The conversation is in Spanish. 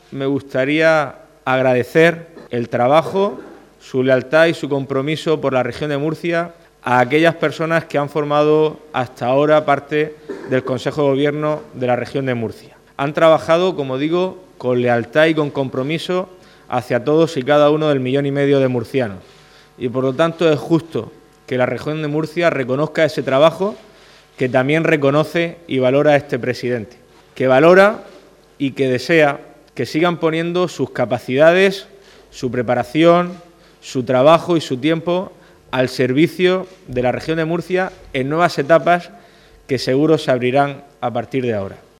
me gustaría agradecer el trabajo, su lealtad y su compromiso por la región de Murcia a aquellas personas que han formado hasta ahora parte del Consejo de Gobierno de la región de Murcia. Han trabajado, como digo, con lealtad y con compromiso hacia todos y cada uno del 1,5 millones de murcianos. Y por lo tanto es justo que la región de Murcia reconozca ese trabajo que también reconoce y valora este presidente, que valora y que desea que sigan poniendo sus capacidades, su preparación, su trabajo y su tiempo al servicio de la región de Murcia en nuevas etapas que seguro se abrirán a partir de ahora.